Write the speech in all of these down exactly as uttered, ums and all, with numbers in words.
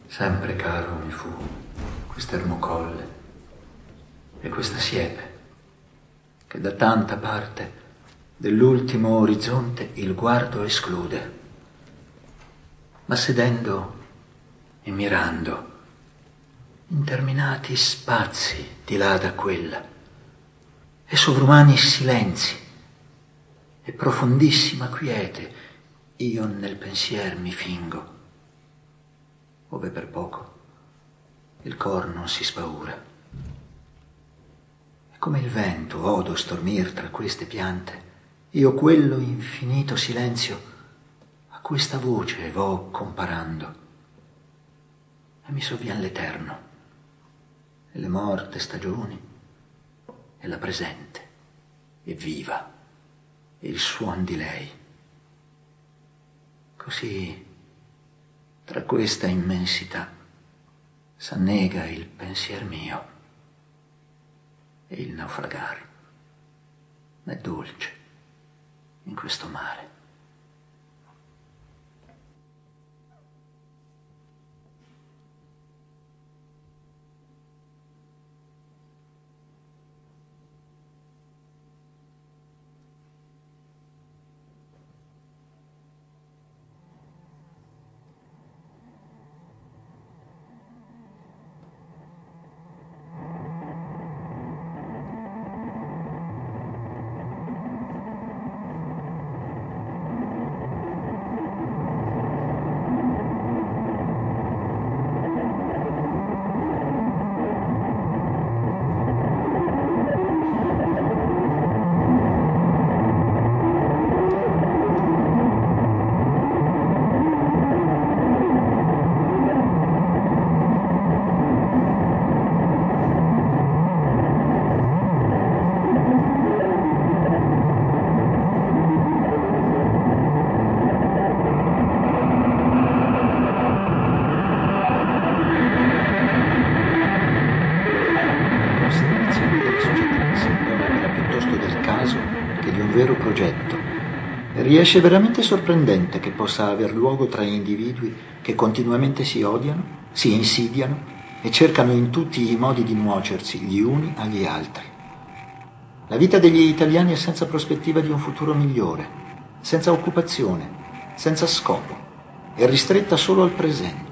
Sempre caro mi fu quest'ermo colle e questa siepe che da tanta parte dell'ultimo orizzonte il guardo esclude. Ma sedendo e mirando interminati spazi di là da quella e sovrumani silenzi e profondissima quiete io nel pensier mi fingo, ove per poco il cor non si spaura. E come il vento odo stormir tra queste piante, io quello infinito silenzio a questa voce vo comparando, e mi sovvien l'eterno, e le morte stagioni, e la presente, e viva, e il suon di lei. Così, tra questa immensità, s'annega il pensier mio, e il naufragar m'è dolce in questo mare. Riesce veramente sorprendente che possa aver luogo tra individui che continuamente si odiano, si insidiano e cercano in tutti i modi di nuocersi gli uni agli altri. La vita degli italiani è senza prospettiva di un futuro migliore, senza occupazione, senza scopo, è ristretta solo al presente.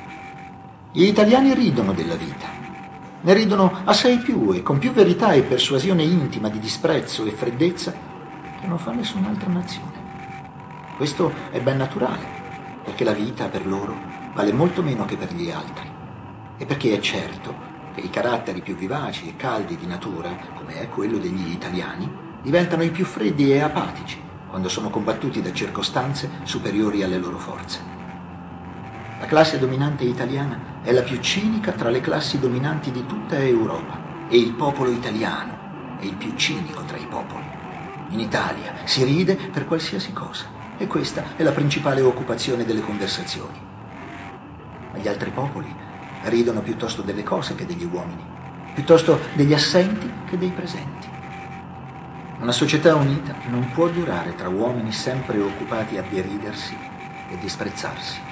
Gli italiani ridono della vita, ne ridono assai più e con più verità e persuasione intima di disprezzo e freddezza che non fa nessun'altra nazione. Questo è ben naturale, perché la vita per loro vale molto meno che per gli altri, e perché è certo che i caratteri più vivaci e caldi di natura, come è quello degli italiani, diventano i più freddi e apatici quando sono combattuti da circostanze superiori alle loro forze. La classe dominante italiana è la più cinica tra le classi dominanti di tutta Europa, e il popolo italiano è il più cinico tra i popoli. In Italia si ride per qualsiasi cosa, e questa è la principale occupazione delle conversazioni. Ma gli altri popoli ridono piuttosto delle cose che degli uomini, piuttosto degli assenti che dei presenti. Una società unita non può durare tra uomini sempre occupati a deridersi e disprezzarsi.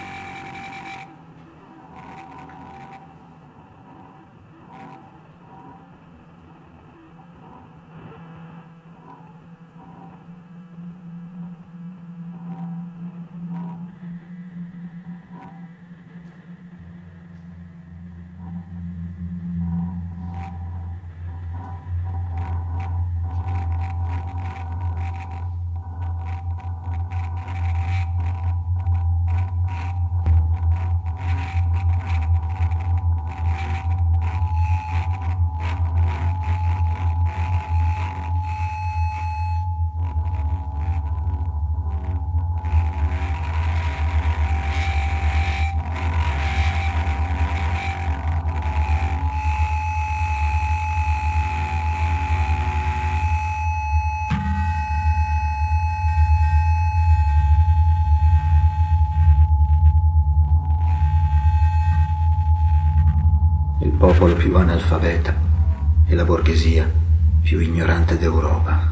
Popolo più analfabeta e la borghesia più ignorante d'Europa.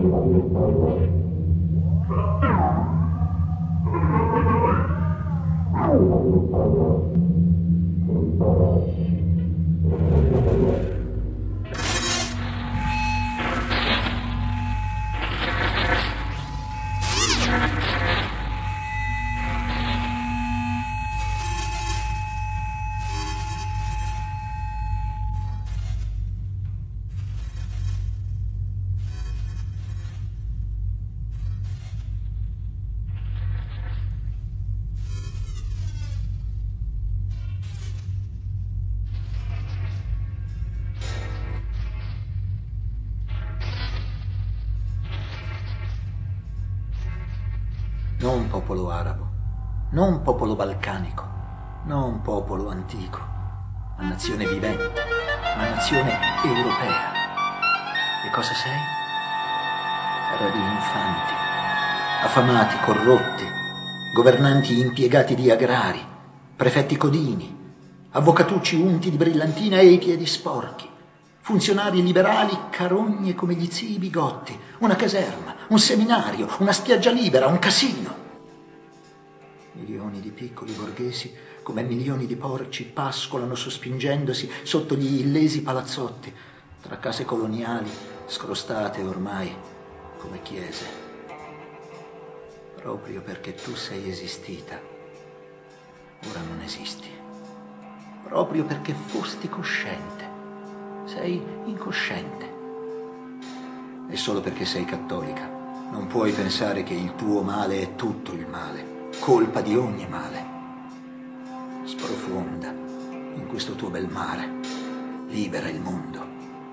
Non popolo arabo, non popolo balcanico, non popolo antico, ma nazione vivente, ma nazione europea. E cosa sei? Terra di infanti, affamati, corrotti, governanti impiegati di agrari, prefetti codini, avvocatucci unti di brillantina e i piedi sporchi, funzionari liberali carogne come gli zii bigotti, una caserma, un seminario, una spiaggia libera, un casino. Milioni di piccoli borghesi, come milioni di porci, pascolano sospingendosi sotto gli illesi palazzotti, tra case coloniali scrostate ormai come chiese. Proprio perché tu sei esistita, ora non esisti. Proprio perché fosti cosciente, sei incosciente. E solo perché sei cattolica non puoi pensare che il tuo male è tutto il male, colpa di ogni male. Sprofonda in questo tuo bel mare, libera il mondo.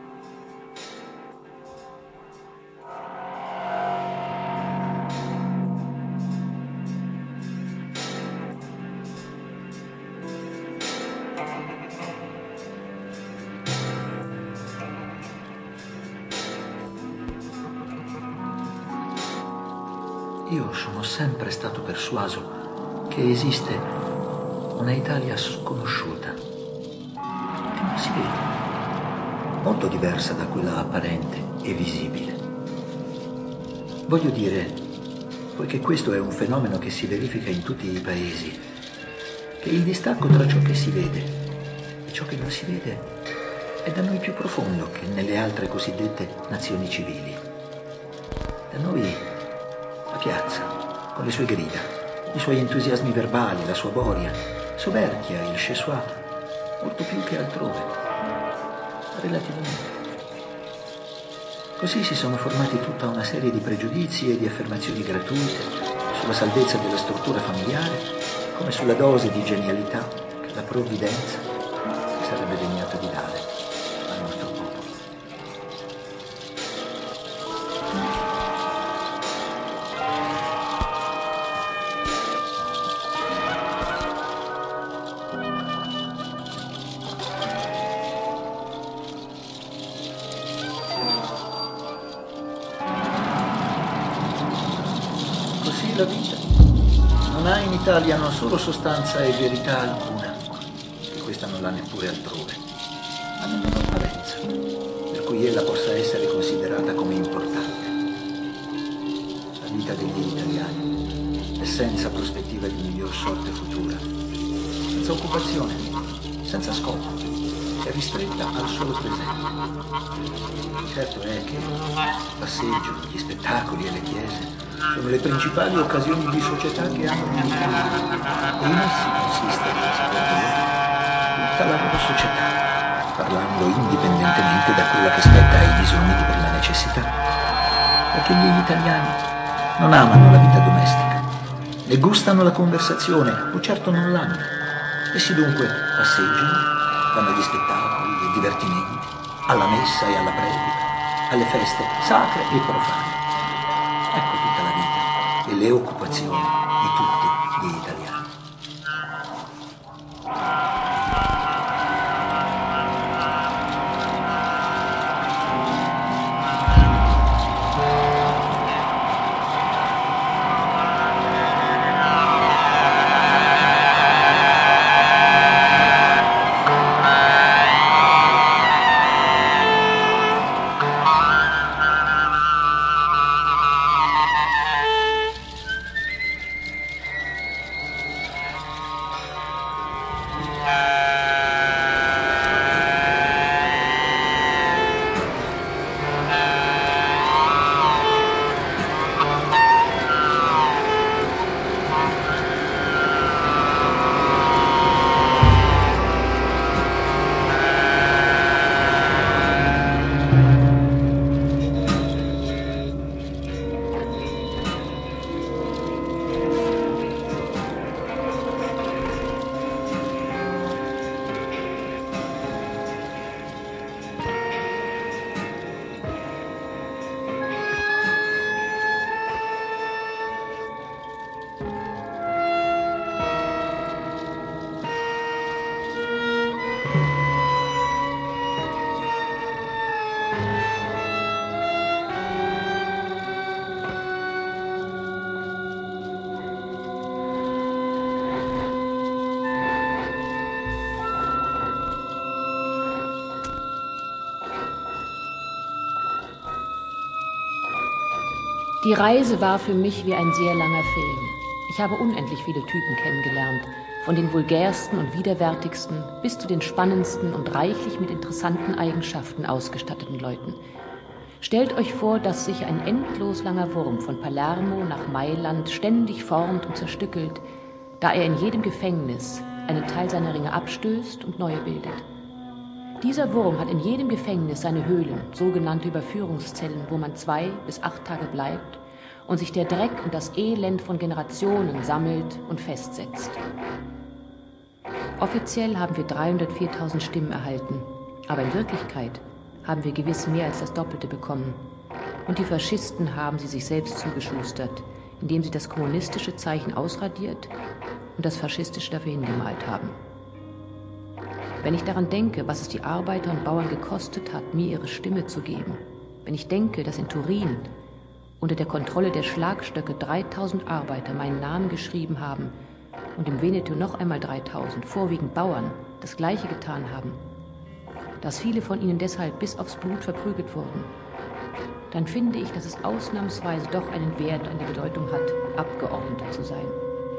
Io sono sempre stato persuaso che esiste una Italia sconosciuta, che non si vede, molto diversa da quella apparente e visibile. Voglio dire, poiché questo è un fenomeno che si verifica in tutti i paesi, che il distacco tra ciò che si vede e ciò che non si vede è da noi più profondo che nelle altre cosiddette nazioni civili. Da noi la piazza, con le sue grida, i suoi entusiasmi verbali, la sua boria, soverchia il chez soi, molto più che altrove, relativamente. Così si sono formati tutta una serie di pregiudizi e di affermazioni gratuite sulla salvezza della struttura familiare, come sulla dose di genialità che la provvidenza si sarebbe degnata di dare al nostro popolo. La vita non ha in Italia non solo sostanza e verità alcuna, che questa non l'ha neppure altrove, ma nemmeno apparenza, per cui ella possa essere considerata come importante. La vita degli italiani è senza prospettiva di miglior sorte futura, senza occupazione, senza scopo, è ristretta al solo presente. Certo è che il passeggio, gli spettacoli e le chiese sono le principali occasioni di società che hanno gli italiani, e in essi consiste, secondo me, tutta la loro società, parlando indipendentemente da quella che spetta ai bisogni di prima necessità. Perché gli italiani non amano la vita domestica, ne gustano la conversazione, o certo non l'hanno. Essi dunque passeggiano, vanno agli spettacoli e divertimenti, alla messa e alla predica, alle feste sacre e profane. Ecco tutta la vita e le occupazioni di tutti gli italiani. Die Reise war für mich wie ein sehr langer Film. Ich habe unendlich viele Typen kennengelernt, von den vulgärsten und widerwärtigsten bis zu den spannendsten und reichlich mit interessanten Eigenschaften ausgestatteten Leuten. Stellt euch vor, dass sich ein endlos langer Wurm von Palermo nach Mailand ständig formt und zerstückelt, da er in jedem Gefängnis einen Teil seiner Ringe abstößt und neue bildet. Dieser Wurm hat in jedem Gefängnis seine Höhlen, sogenannte Überführungszellen, wo man zwei bis acht Tage bleibt und sich der Dreck und das Elend von Generationen sammelt und festsetzt. Offiziell haben wir dreihundertviertausend Stimmen erhalten, aber in Wirklichkeit haben wir gewiss mehr als das Doppelte bekommen. Und die Faschisten haben sie sich selbst zugeschustert, indem sie das kommunistische Zeichen ausradiert und das faschistische dafür hingemalt haben. Wenn ich daran denke, was es die Arbeiter und Bauern gekostet hat, mir ihre Stimme zu geben, wenn ich denke, dass in Turin unter der Kontrolle der Schlagstöcke dreitausend Arbeiter meinen Namen geschrieben haben und im Veneto noch einmal dreitausend, vorwiegend Bauern, das Gleiche getan haben, dass viele von ihnen deshalb bis aufs Blut verprügelt wurden, dann finde ich, dass es ausnahmsweise doch einen Wert und eine Bedeutung hat, Abgeordneter zu sein.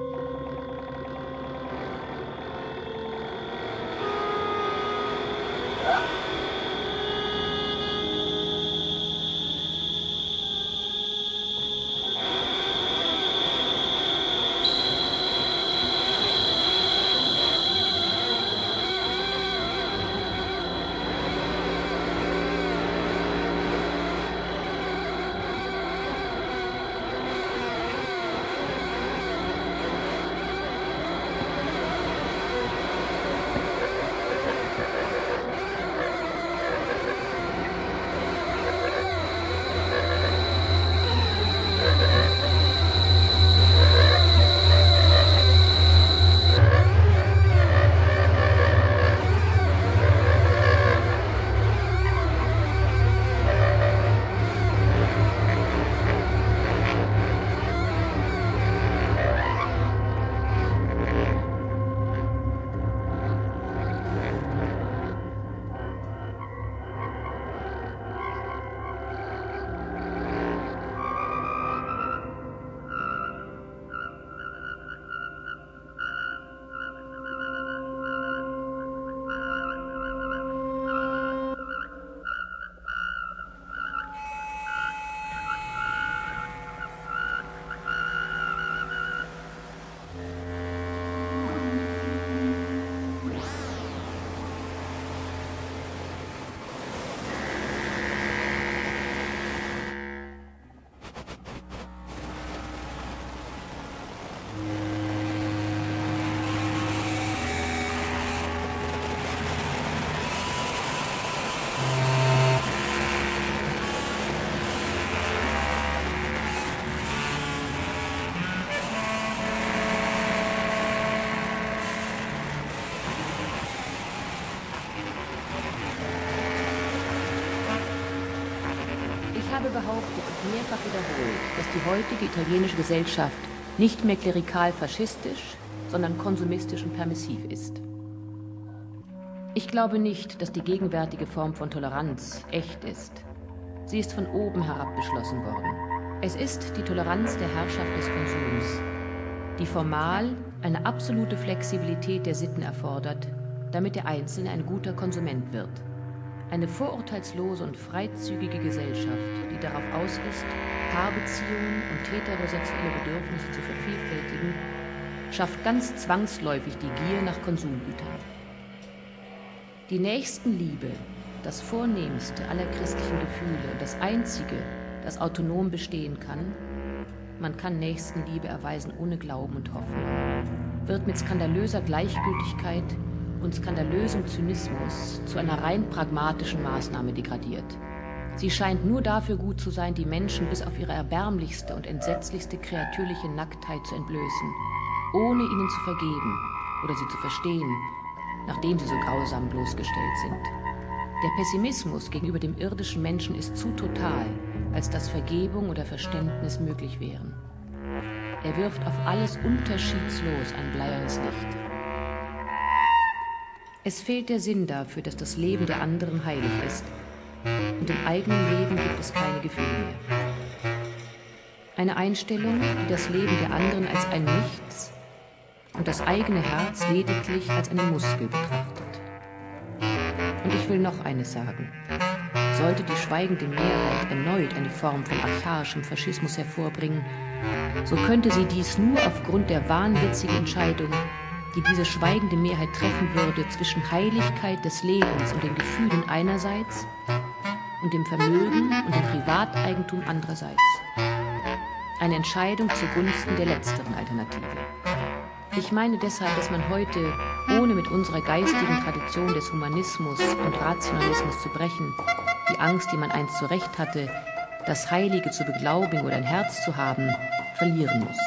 Ich habe behauptet und mehrfach wiederholt, dass die heutige italienische Gesellschaft nicht mehr klerikal-faschistisch, sondern konsumistisch und permissiv ist. Ich glaube nicht, dass die gegenwärtige Form von Toleranz echt ist. Sie ist von oben herab beschlossen worden. Es ist die Toleranz der Herrschaft des Konsums, die formal eine absolute Flexibilität der Sitten erfordert, damit der Einzelne ein guter Konsument wird. Eine vorurteilslose und freizügige Gesellschaft, die darauf aus ist, Paarbeziehungen und heterosexuelle Bedürfnisse zu vervielfältigen, schafft ganz zwangsläufig die Gier nach Konsumgütern. Die Nächstenliebe, das vornehmste aller christlichen Gefühle und das einzige, das autonom bestehen kann, man kann Nächstenliebe erweisen ohne Glauben und Hoffnung, wird mit skandalöser Gleichgültigkeit und skandalösem Zynismus zu einer rein pragmatischen Maßnahme degradiert. Sie scheint nur dafür gut zu sein, die Menschen bis auf ihre erbärmlichste und entsetzlichste kreatürliche Nacktheit zu entblößen, ohne ihnen zu vergeben oder sie zu verstehen, nachdem sie so grausam bloßgestellt sind. Der Pessimismus gegenüber dem irdischen Menschen ist zu total, als dass Vergebung oder Verständnis möglich wären. Er wirft auf alles unterschiedslos ein bleiernes Licht. Es fehlt der Sinn dafür, dass das Leben der anderen heilig ist, und im eigenen Leben gibt es keine Gefühle mehr. Eine Einstellung, die das Leben der anderen als ein Nichts und das eigene Herz lediglich als einen Muskel betrachtet. Und ich will noch eines sagen. Sollte die schweigende Mehrheit erneut eine Form von archaischem Faschismus hervorbringen, so könnte sie dies nur aufgrund der wahnwitzigen Entscheidung, die diese schweigende Mehrheit treffen würde, zwischen Heiligkeit des Lebens und den Gefühlen einerseits und dem Vermögen und dem Privateigentum andererseits. Eine Entscheidung zugunsten der letzteren Alternative. Ich meine deshalb, dass man heute, ohne mit unserer geistigen Tradition des Humanismus und Rationalismus zu brechen, die Angst, die man einst zu Recht hatte, das Heilige zu beglaubigen oder ein Herz zu haben, verlieren muss.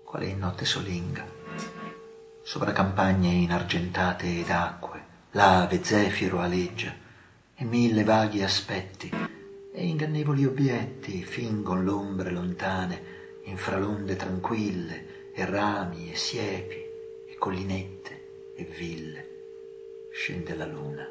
quale in notte solinga, sopra campagne inargentate ed acque, l'ave zefiro aleggia, e mille vaghi aspetti e ingannevoli obietti fingon l'ombre lontane in fra l'onde tranquille e rami e siepi e collinette e ville. Scende la luna.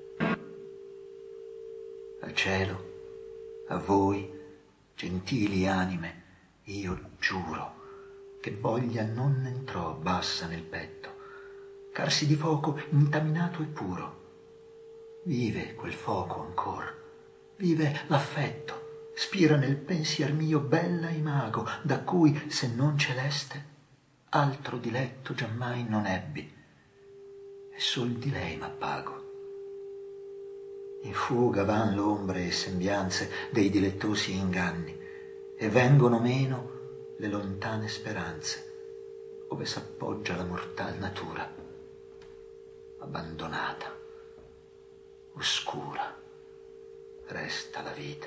Al cielo, a voi, gentili anime, io giuro che voglia non entrò bassa nel petto, carsi di fuoco intaminato e puro. Vive quel fuoco ancor, vive l'affetto, spira nel pensier mio bella imago, da cui, se non celeste, altro diletto giammai non ebbi, e sol di lei m'appago. In fuga van l'ombre e sembianze dei dilettosi inganni, e vengono meno le lontane speranze, ove s'appoggia la mortal natura, abbandonata, oscura, resta la vita.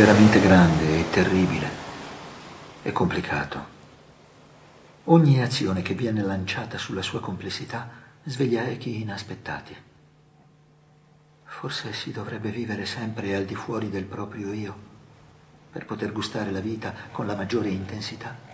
veramente grande e terribile. È complicato. Ogni azione che viene lanciata sulla sua complessità sveglia echi inaspettati. Forse si dovrebbe vivere sempre al di fuori del proprio io per poter gustare la vita con la maggiore intensità.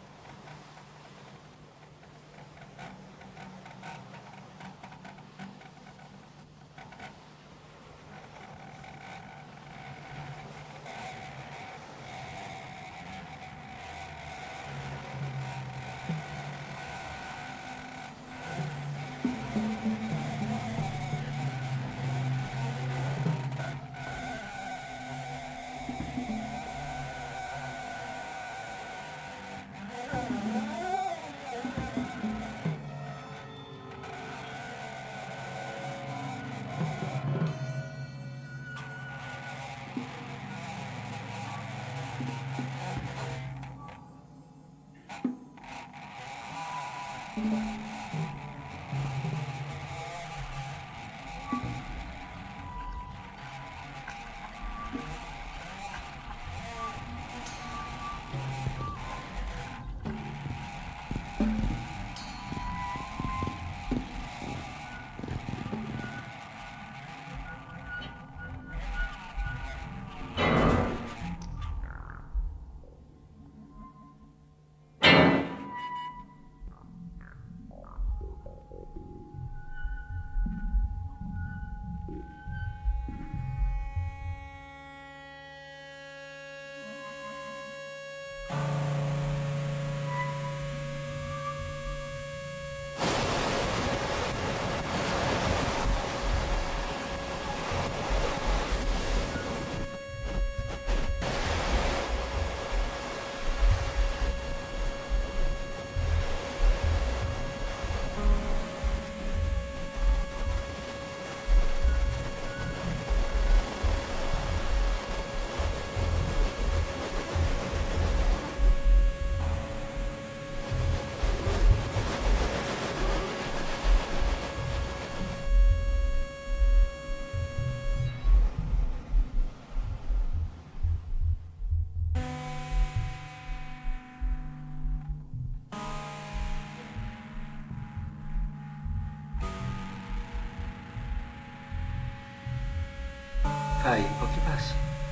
Fai pochi passi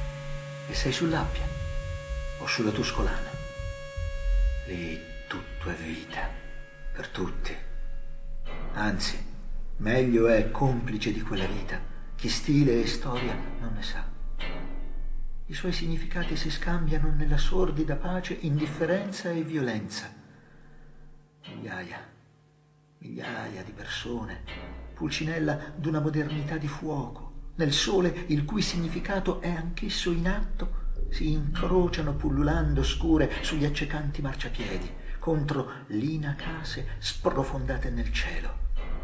e sei sull'Appia o sulla Tuscolana. Lì tutto è vita, per tutti. Anzi, meglio è complice di quella vita chi stile e storia non ne sa. I suoi significati si scambiano nella sordida pace indifferenza e violenza. Migliaia, migliaia di persone, Pulcinella d'una modernità di fuoco, nel sole il cui significato è anch'esso in atto, si incrociano pullulando scure sugli accecanti marciapiedi contro lina case sprofondate nel cielo.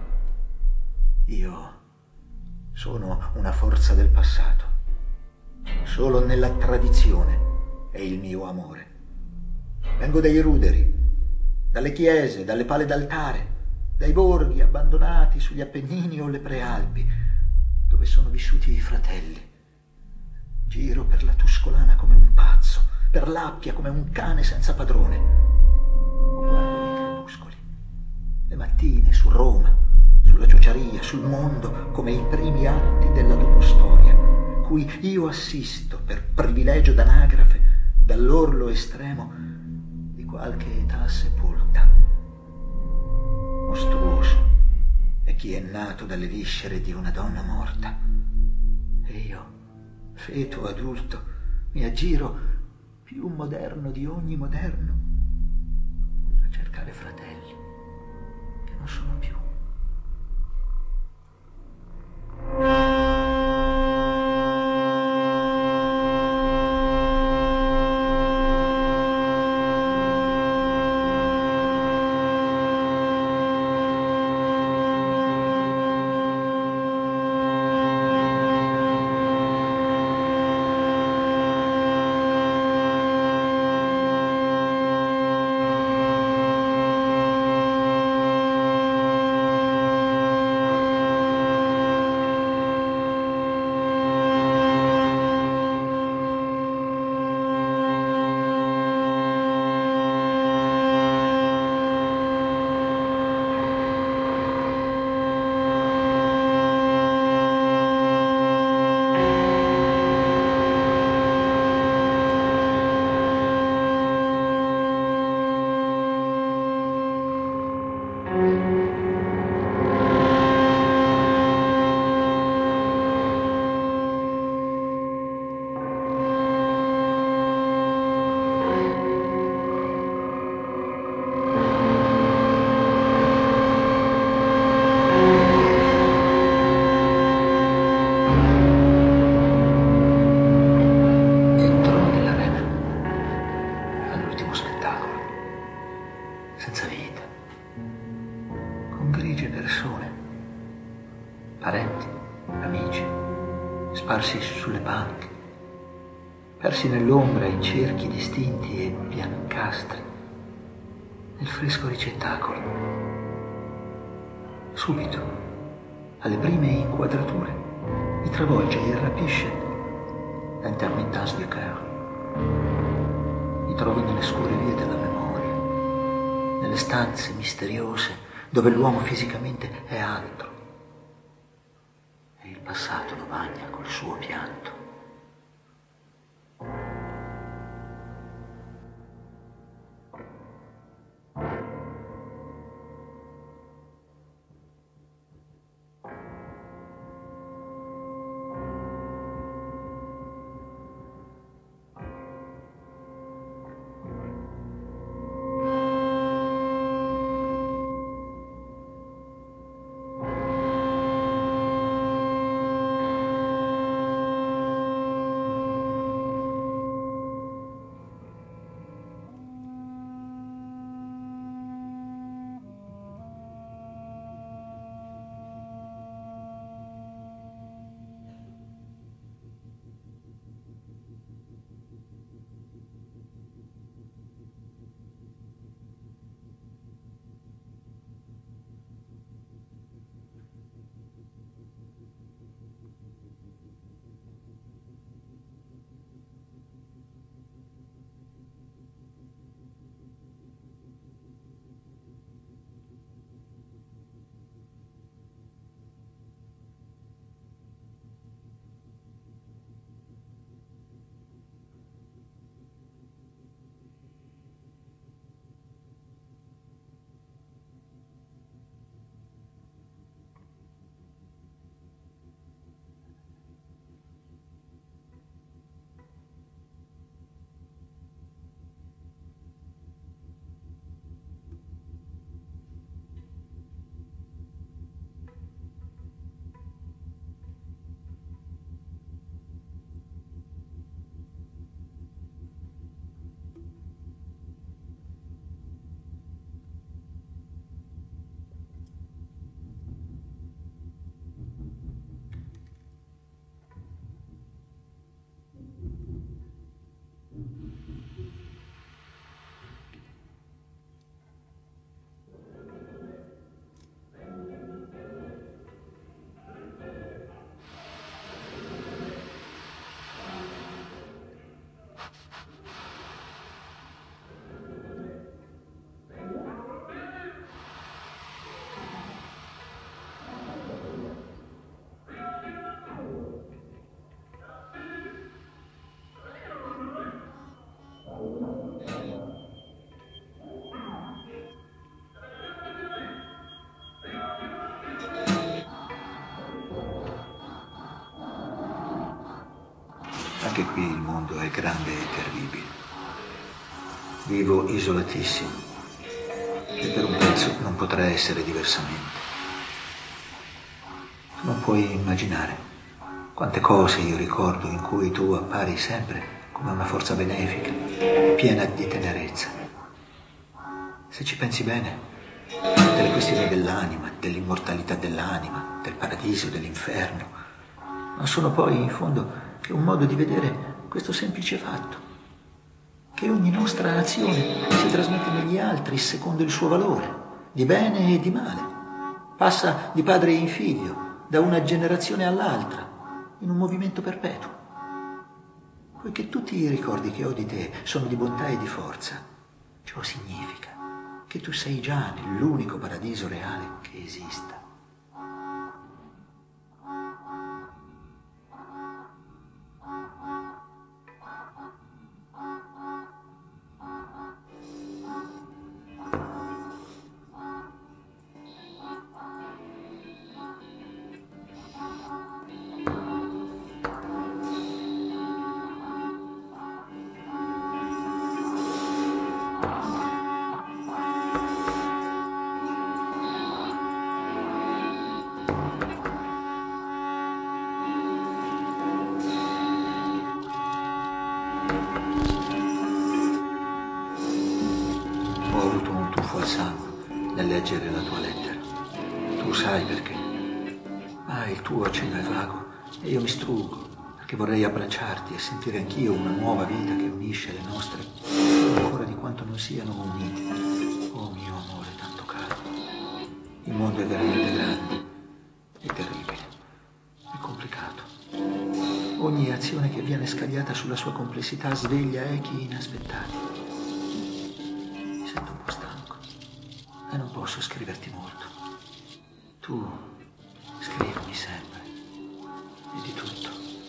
Io sono una forza del passato. Solo nella tradizione è il mio amore. Vengo dai ruderi, dalle chiese, dalle pale d'altare, dai borghi abbandonati sugli Appennini o le Prealpi, dove sono vissuti i fratelli. Giro per la Tuscolana come un pazzo, per l'Appia come un cane senza padrone. O guardo i crepuscoli, le mattine su Roma, sulla Ciociaria, sul mondo, come i primi atti della dopostoria, cui io assisto per privilegio d'anagrafe dall'orlo estremo di qualche età sepolta. Mostruoso è chi è nato dalle viscere di una donna morta. E io, feto adulto, mi aggiro più moderno di ogni moderno a cercare fratelli che non sono più. Parenti, amici, sparsi sulle panche, persi nell'ombra in cerchi distinti e biancastri, nel fresco ricettacolo. Subito, alle prime inquadrature, mi travolge e rapisce l'intermittence du cœur. Mi trovo nelle scure vie della memoria, nelle stanze misteriose dove l'uomo fisicamente è altro e il passato lo bagna col suo pianto. Anche qui il mondo è grande e terribile. Vivo isolatissimo e per un pezzo non potrà essere diversamente. Non puoi immaginare quante cose io ricordo in cui tu appari sempre come una forza benefica e piena di tenerezza. Se ci pensi bene, tutte le questioni dell'anima, dell'immortalità dell'anima, del paradiso, dell'inferno, non sono poi in fondo che un modo di vedere questo semplice fatto, che ogni nostra azione si trasmette negli altri secondo il suo valore, di bene e di male, passa di padre in figlio, da una generazione all'altra, in un movimento perpetuo. Poiché tutti i ricordi che ho di te sono di bontà e di forza, ciò significa che tu sei già nell'unico paradiso reale che esista. tu sai perché. Ah, il tuo accenno è vago e io mi struggo, perché vorrei abbracciarti e sentire anch'io una nuova vita che unisce le nostre, ancora di quanto non siano unite. Oh mio amore, tanto caro. Il mondo è veramente grande, è terribile, è complicato. Ogni azione che viene scagliata sulla sua complessità sveglia echi inaspettati. Mi sento un po' stanco e non posso scriverti molto. Tu scrivimi sempre e di tutto.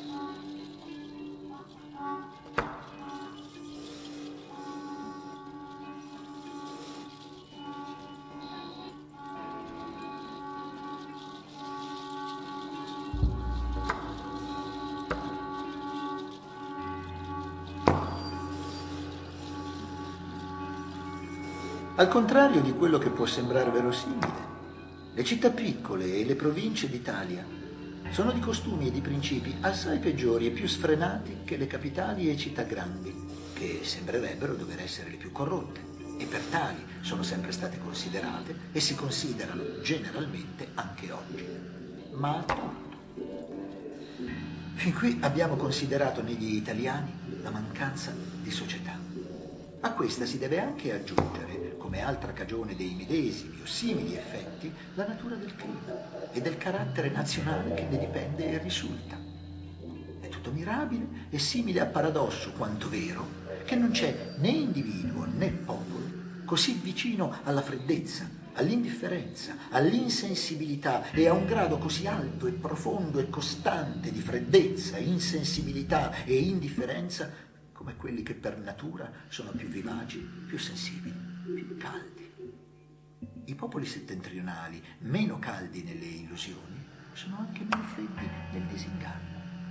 Al contrario di quello che può sembrare verosimile, le città piccole e le province d'Italia sono di costumi e di principi assai peggiori e più sfrenati che le capitali e città grandi, che sembrerebbero dover essere le più corrotte, e per tali sono sempre state considerate e si considerano generalmente anche oggi. Ma appunto, fin qui abbiamo considerato negli italiani la mancanza di società. A questa si deve anche aggiungere, come altra cagione dei medesimi o simili effetti, la natura del clima e del carattere nazionale che ne dipende e risulta. È tutto mirabile e simile a paradosso quanto vero che non c'è né individuo né popolo così vicino alla freddezza, all'indifferenza, all'insensibilità e a un grado così alto e profondo e costante di freddezza, insensibilità e indifferenza come quelli che per natura sono più vivaci, più sensibili, più caldi. I popoli settentrionali, meno caldi nelle illusioni, sono anche meno freddi nel disinganno.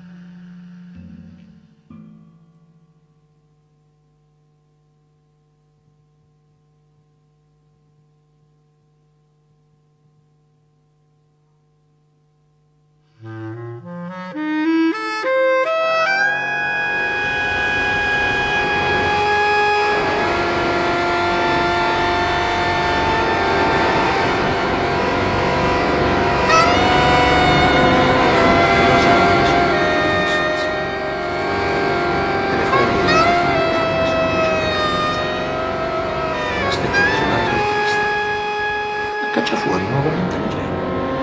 Caccia fuori nuovamente le gemme.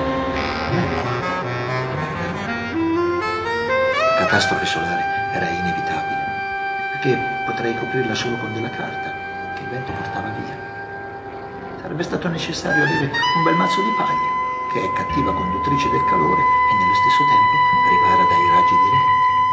La catastrofe solare era inevitabile, perché potrei coprirla solo con della carta che il vento portava via. Sarebbe stato necessario avere un bel mazzo di paglia, che è cattiva conduttrice del calore e nello stesso tempo ripara dai raggi diretti.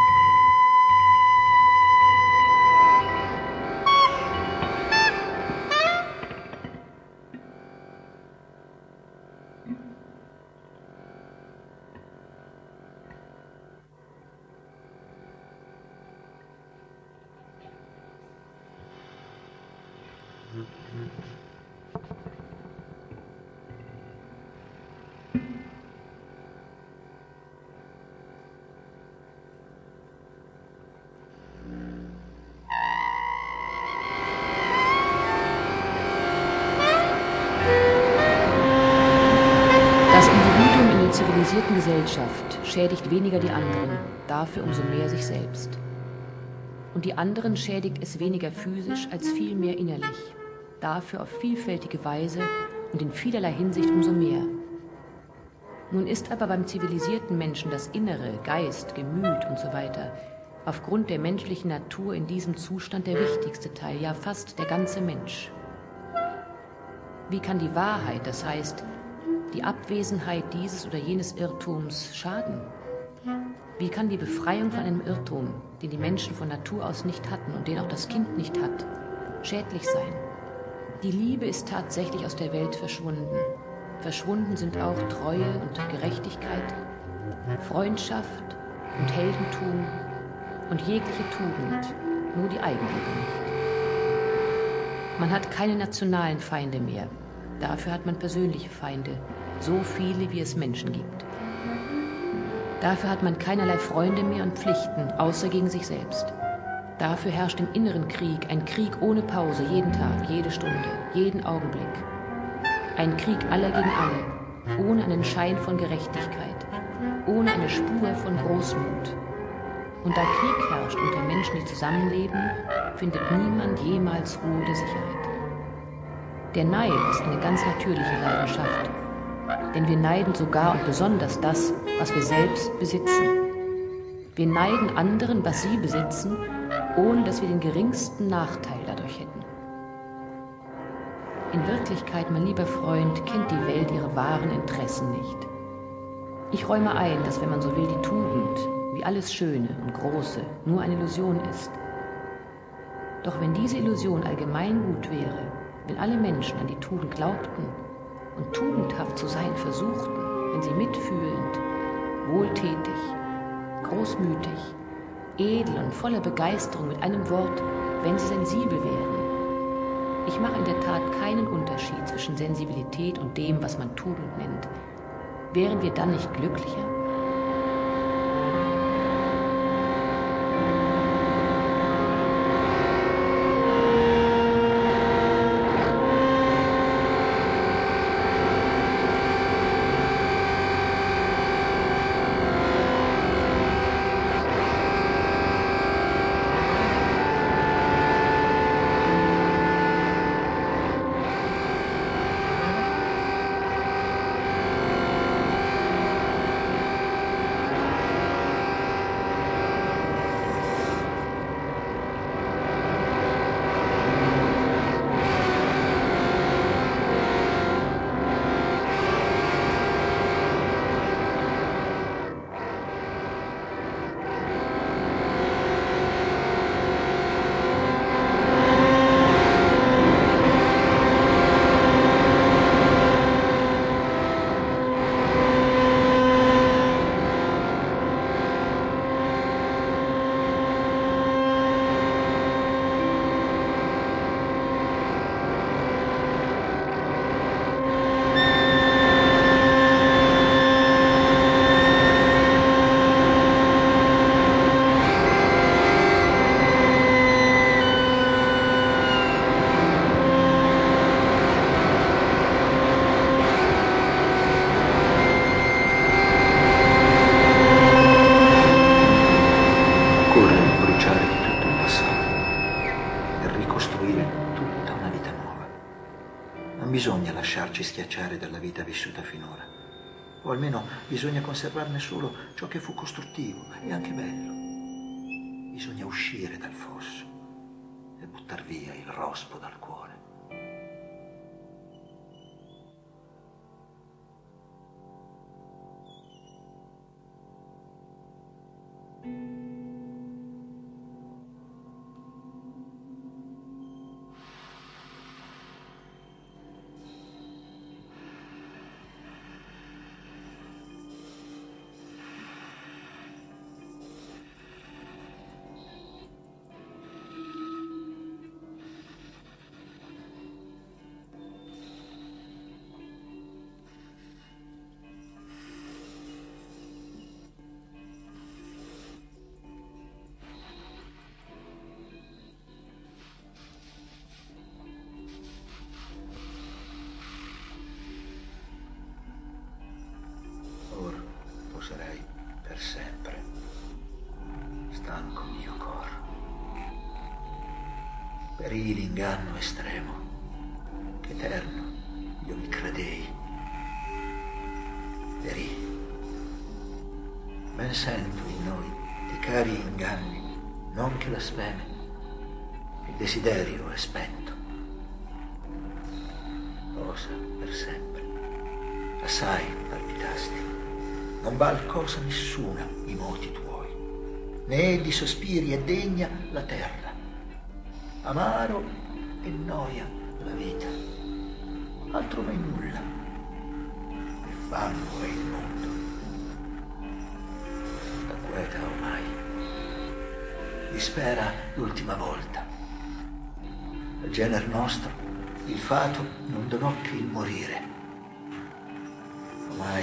zivilisierten Gesellschaft schädigt weniger die anderen, dafür umso mehr sich selbst. Und die anderen schädigt es weniger physisch als vielmehr innerlich, dafür auf vielfältige Weise und in vielerlei Hinsicht umso mehr. Nun ist aber beim zivilisierten Menschen das Innere, Geist, Gemüt und so weiter aufgrund der menschlichen Natur in diesem Zustand der wichtigste Teil, ja fast der ganze Mensch. Wie kann die Wahrheit, das heißt die Abwesenheit dieses oder jenes Irrtums, schaden? Wie kann die Befreiung von einem Irrtum, den die Menschen von Natur aus nicht hatten und den auch das Kind nicht hat, schädlich sein? Die Liebe ist tatsächlich aus der Welt verschwunden. Verschwunden sind auch Treue und Gerechtigkeit, Freundschaft und Heldentum und jegliche Tugend, nur die Eigenliebe nicht. Man hat keine nationalen Feinde mehr. Dafür hat man persönliche Feinde, so viele wie es Menschen gibt. Dafür hat man keinerlei Freunde mehr und Pflichten, außer gegen sich selbst. Dafür herrscht im inneren Krieg, ein Krieg ohne Pause, jeden Tag, jede Stunde, jeden Augenblick. Ein Krieg aller gegen alle, ohne einen Schein von Gerechtigkeit, ohne eine Spur von Großmut. Und da Krieg herrscht unter Menschen, die zusammenleben, findet niemand jemals Ruhe oder Sicherheit. Der Neid ist eine ganz natürliche Leidenschaft, denn wir neiden sogar und besonders das, was wir selbst besitzen. Wir neiden anderen, was sie besitzen, ohne dass wir den geringsten Nachteil dadurch hätten. In Wirklichkeit, mein lieber Freund, kennt die Welt ihre wahren Interessen nicht. Ich räume ein, dass, wenn man so will, die Tugend, wie alles Schöne und Große, nur eine Illusion ist. Doch wenn diese Illusion allgemeingut wäre, wenn alle Menschen an die Tugend glaubten und tugendhaft zu sein versuchten, wenn sie mitfühlend, wohltätig, großmütig, edel und voller Begeisterung, mit einem Wort, wenn sie sensibel wären. Ich mache in der Tat keinen Unterschied zwischen Sensibilität und dem, was man Tugend nennt. Wären wir dann nicht glücklicher? bisogna lasciarci schiacciare dalla vita vissuta finora, o almeno bisogna conservarne solo ciò che fu costruttivo e anche bello. Bisogna uscire dal fosso e buttar via il rospo dal cuore. Sarai per sempre stanco mio cor, perì l'inganno estremo che eterno io mi credei, perì, ben sento in noi di cari inganni, non che la speme, il desiderio è spento. Osa per sempre, assai palpitasti, non val cosa nessuna i moti tuoi, né di sospiri è degna la terra, amaro e noia la vita, altro non è nulla, e fango è il mondo, da queta ormai, dispera l'ultima volta, al gener nostro il fato non donò che il morire,